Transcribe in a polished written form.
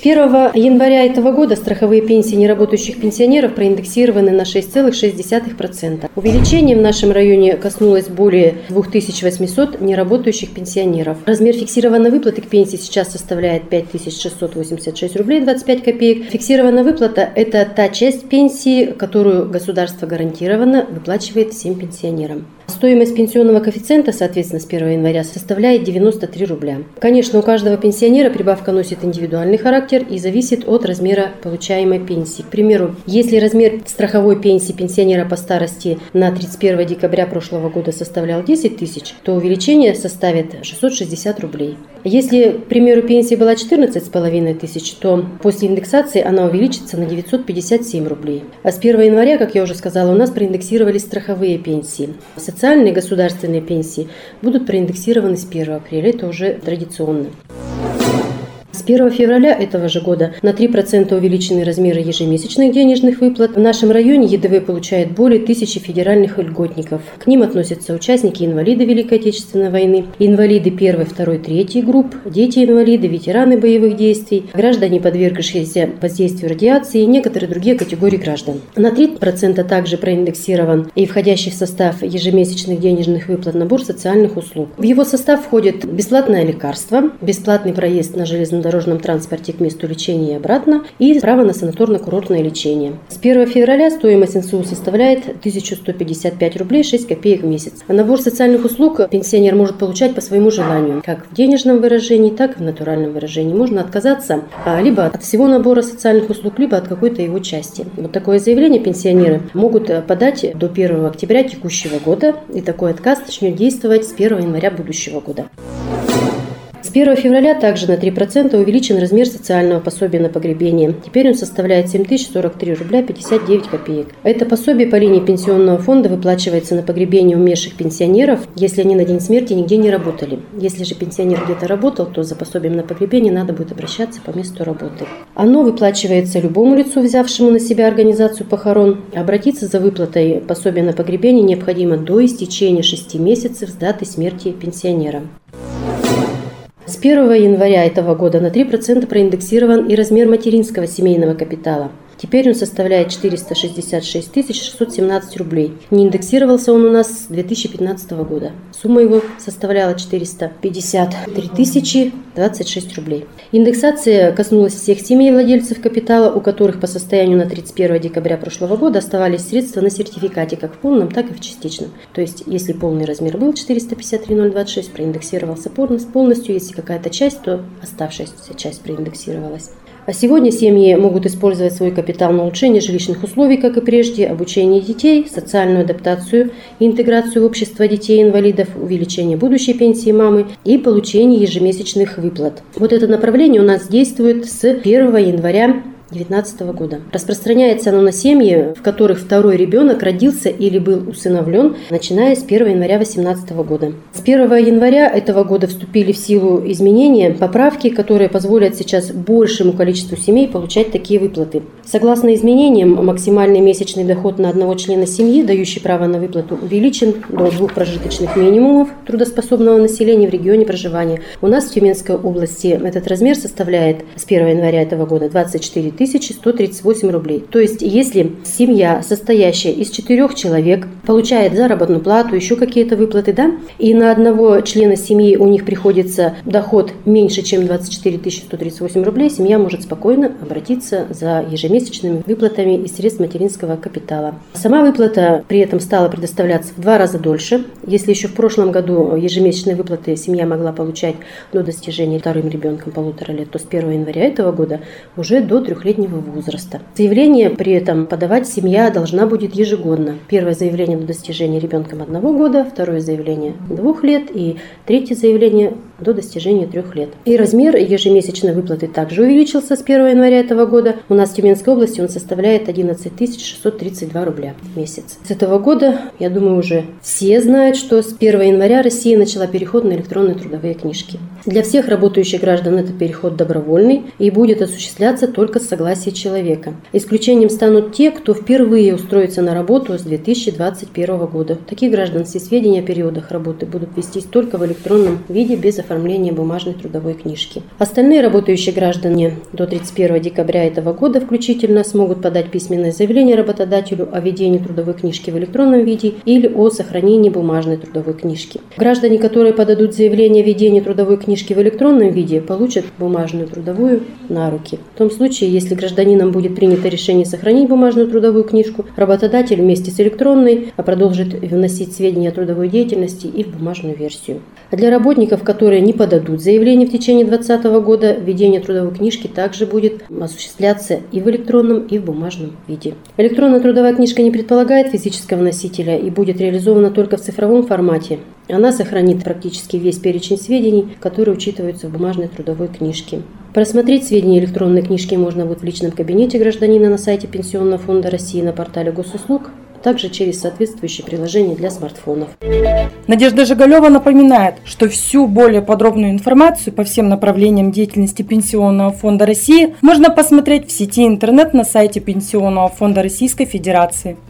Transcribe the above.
1 января этого года страховые пенсии неработающих пенсионеров проиндексированы на 6,6%. Увеличение в нашем районе коснулось более 2800 неработающих пенсионеров. Размер фиксированной выплаты к пенсии сейчас составляет 5686 рублей 25 копеек. Фиксированная выплата – это та часть пенсии, которую государство гарантированно выплачивает всем пенсионерам. Стоимость пенсионного коэффициента, соответственно, с 1 января составляет 93 рубля. Конечно, у каждого пенсионера прибавка носит индивидуальный характер и зависит от размера получаемой пенсии. К примеру, если размер страховой пенсии пенсионера по старости на 31 декабря прошлого года составлял 10 тысяч, то увеличение составит 660 рублей. Если, к примеру, пенсия была 14,5 тысяч, то после индексации она увеличится на 957 рублей. А с 1 января, как я уже сказала, у нас проиндексировались страховые пенсии. Социальные государственные пенсии будут проиндексированы с 1 апреля, это уже традиционно. С 1 февраля этого же года на 3% увеличены размеры ежемесячных денежных выплат. В нашем районе ЕДВ получает более 1000 федеральных льготников. К ним относятся участники-инвалиды Великой Отечественной войны, инвалиды 1, 2, 3 групп, дети-инвалиды, ветераны боевых действий, граждане, подвергшиеся воздействию радиации и некоторые другие категории граждан. На 3% также проиндексирован и входящий в состав ежемесячных денежных выплат набор социальных услуг. В его состав входит бесплатное лекарство, бесплатный проезд на железнодорожном транспорте к месту лечения и обратно и право на санаторно-курортное лечение. С 1 февраля стоимость НСУ составляет 1155 рублей 6 копеек в месяц. Набор социальных услуг пенсионер может получать по своему желанию, как в денежном выражении, так и в натуральном выражении. Можно отказаться либо от всего набора социальных услуг, либо от какой-то его части. Вот такое заявление пенсионеры могут подать до 1 октября текущего года, и такой отказ начнет действовать с 1 января будущего года. С 1 февраля также на 3% увеличен размер социального пособия на погребение. Теперь он составляет 7043 рубля 59 копеек. Это пособие по линии пенсионного фонда выплачивается на погребение умерших пенсионеров, если они на день смерти нигде не работали. Если же пенсионер где-то работал, то за пособием на погребение надо будет обращаться по месту работы. Оно выплачивается любому лицу, взявшему на себя организацию похорон. Обратиться за выплатой пособия на погребение необходимо до истечения 6 месяцев с даты смерти пенсионера. С 1 января этого года на 3% проиндексирован и размер материнского семейного капитала. Теперь он составляет 466 617 рублей. Не индексировался он у нас с 2015 года. Сумма его составляла 453 026 рублей. Индексация коснулась всех семей владельцев капитала, у которых по состоянию на 31 декабря прошлого года оставались средства на сертификате как в полном, так и в частичном. То есть, если полный размер был 453 026, проиндексировался полностью. Если какая-то часть, то оставшаяся часть проиндексировалась. А сегодня семьи могут использовать свой капитал на улучшение жилищных условий, как и прежде, обучение детей, социальную адаптацию и интеграцию в общество детей-инвалидов, увеличение будущей пенсии мамы и получение ежемесячных выплат. Вот это направление у нас действует с 1 января 2019 года. Распространяется оно на семьи, в которых второй ребенок родился или был усыновлен, начиная с 1 января 2018 года. С 1 января этого года вступили в силу изменения, поправки, которые позволят сейчас большему количеству семей получать такие выплаты. Согласно изменениям, максимальный месячный доход на одного члена семьи, дающий право на выплату, увеличен до 2 прожиточных минимумов трудоспособного населения в регионе проживания. У нас в Тюменской области этот размер составляет с 1 января этого года 24 138 рублей. То есть, если семья, состоящая из 4 человек, получает заработную плату, еще какие-то выплаты, и на одного члена семьи у них приходится доход меньше, чем 24 138 рублей, семья может спокойно обратиться за ежемесячными выплатами из средств материнского капитала. Сама выплата при этом стала предоставляться в 2 раза дольше. Если еще в прошлом году ежемесячные выплаты семья могла получать до достижения вторым ребенком 1,5 лет, то с 1 января этого года уже до 3-летнего возраста. Заявление при этом подавать семья должна будет ежегодно. Первое заявление до достижения ребенком 1 года, второе заявление 2 лет и третье заявление до достижения 3 лет. И размер ежемесячной выплаты также увеличился с 1 января этого года. У нас в Тюменской области он составляет 11 632 рубля в месяц. С этого года, я думаю, уже все знают, что с 1 января Россия начала переход на электронные трудовые книжки. Для всех работающих граждан этот переход добровольный и будет осуществляться только с согласия человека. Исключением станут те, кто впервые устроится на работу с 2021 года. Таких граждан все сведения о периодах работы будут вестись только в электронном виде без оформления бумажной трудовой книжки. Остальные работающие граждане до 31 декабря этого года включительно смогут подать письменное заявление работодателю о ведении трудовой книжки в электронном виде или о сохранении бумажной трудовой книжки. Граждане, которые подадут заявление о ведении трудовой книжки в электронном виде, получат бумажную трудовую на руки. В том случае, если гражданином будет принято решение сохранить бумажную трудовую книжку, работодатель вместе с электронной продолжит вносить сведения о трудовой деятельности и в бумажную версию. А для работников, которые не подадут заявление в течение 2020 года, введение трудовой книжки также будет осуществляться и в электронном, и в бумажном виде. Электронная трудовая книжка не предполагает физического носителя и будет реализована только в цифровом формате. Она сохранит практически весь перечень сведений, которые учитываются в бумажной трудовой книжке. Просмотреть сведения электронной книжки можно будет в личном кабинете гражданина на сайте Пенсионного фонда России на портале госуслуг, также через соответствующие приложения для смартфонов. Надежда Жигалева напоминает, что всю более подробную информацию по всем направлениям деятельности Пенсионного фонда России можно посмотреть в сети интернет на сайте Пенсионного фонда Российской Федерации.